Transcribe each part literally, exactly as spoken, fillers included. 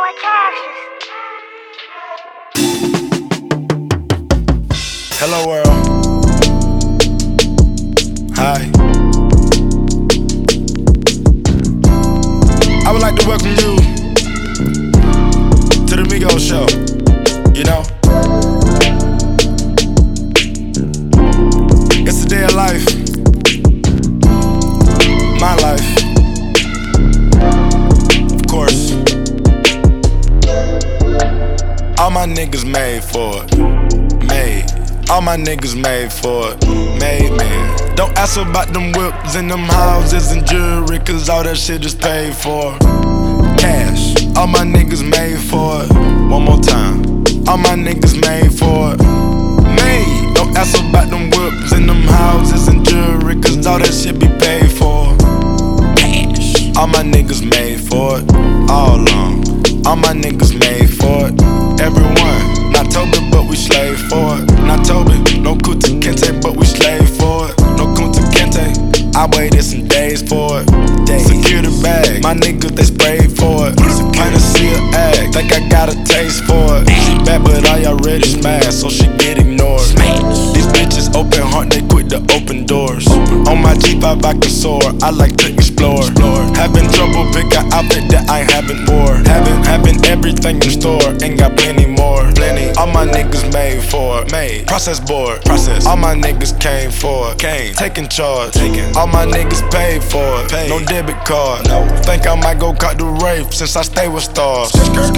Watch your actions. Hello world. Hi. I would like to welcome you to the Migos show. You know, it's a day of life. My life. Of course. All my niggas made for it. Made. All my niggas made for it. Made, man. Don't ask about them whips and them houses and jewelry, cause all that shit is paid for. Cash. All my niggas made for it. One more time. All my niggas made for it. Made. Don't ask about them whips and them houses and jewelry, cause all that shit be paid for. Cash. All my niggas made for it. All along. All my niggas made for it. Everyone. Not Toby, but we slave for it. Not Toby. No Kunta Kinte, but we slave for it. No Kunta Kinte. I waited some days for it. Days. Secure the bag. My niggas, they sprayed for it. Pint of seal egg. Think I got a taste for it. She bad, but I already smashed, so she get ignored. These bitches open heart, they quit the open doors. On my G five I can soar. I like to explore. Having trouble, pick an outfit that I haven't wore. Having, having everything in store. Ain't got plenty more. Plenty. All my niggas made for it. Made. Process board. Process. All my niggas came for it. Came. Taking charge. Taking. All my niggas paid for it. Paid. No debit card. No. Think I might go cut the rape since I stay with stars.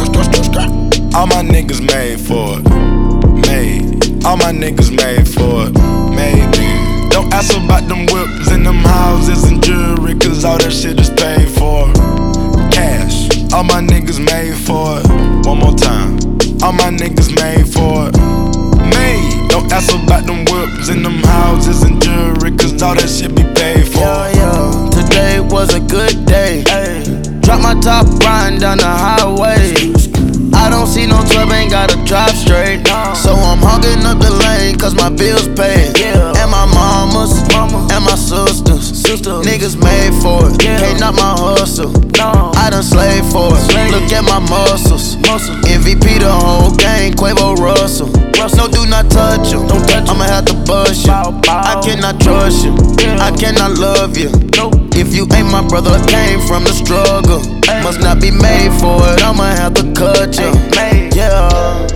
All my niggas made for it. Made. All my niggas made for it. Made, man. Don't ask about them whips and them houses and jewelry, cause all that shit is paid for. Cash. All my niggas made for it. One more time. All my niggas made for it. Made. Don't ask about them whips and them houses and jewelry, cause all that shit be paid for. Yeah, yeah. Today was a good day. Ay. Drop my top, riding down the highway. I don't see no twelve, ain't gotta drive straight. So I'm hogging up the lane, cause my bills paid. And my mamas, and my sisters. Niggas made for it, can't knock my hustle. I done slaved for it, look at my muscles. M V P the whole gang, Quavo Russell. No, do not touch him, I'ma have to bust you. I cannot trust you, I cannot love you. If you ain't my brother, I came from the struggle. Must not be made for it, I'ma have to cut you. Yeah.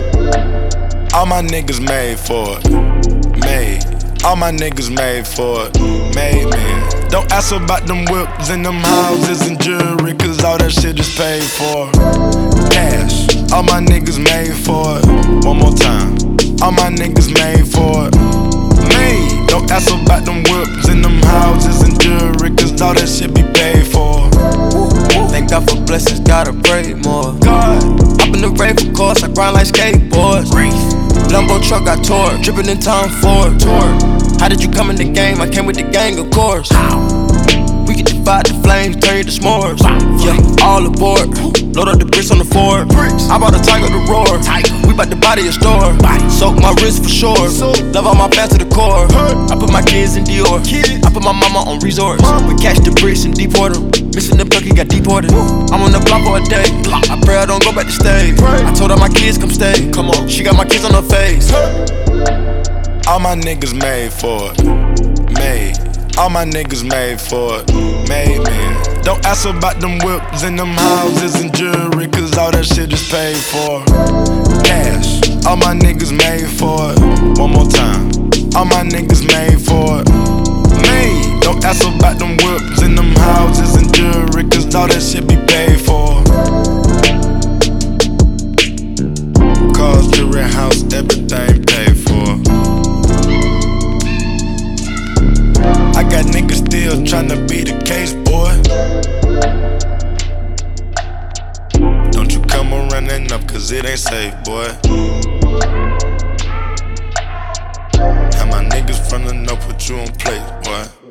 All my niggas made for it. Made. All my niggas made for it. Made, man. Don't ask about them whips and them houses and jewelry, cause all that shit is paid for. Cash. All my niggas made for it. One more time. All my niggas made for it. Made. Don't ask about them whips and them houses and jewelry, cause all that shit be paid for. Thank God for blessings, gotta pray more. God. Up in the rave, of course, I grind like skateboards. Lambo truck got tore, dripping in Tom Ford. How did you come in the game? I came with the gang, of course. We can divide the flames, turn you to s'mores. Yeah, all aboard. Load up the bricks on the Ford. I bought a Tiger to roar. We bout to body a store. Soak my wrist for sure. Love all my fans to the core. I put my kids in Dior. I put my mama on resorts. We catch the bricks and deport them. Missing the bucket, got deported. I'm on the block for a day. I pray I don't go back to stay. I told her my kids come stay. Come on, she got my kids on her face. All my niggas made for it. Made. All my niggas made for it. Made, man. Don't ask about them whips and them houses and jewelry, cause all that shit is paid for. Cash. All my niggas made for it. One more time. All my niggas made for it. Made. Don't ask about them whips and them houses and jewelry, cause all that shit be paid for. Cars, jewelry, house, everything paid for. I got niggas still tryna be the case, boy. Don't you come running up, cause it ain't safe, boy. Have my niggas from the north put you on plate, boy.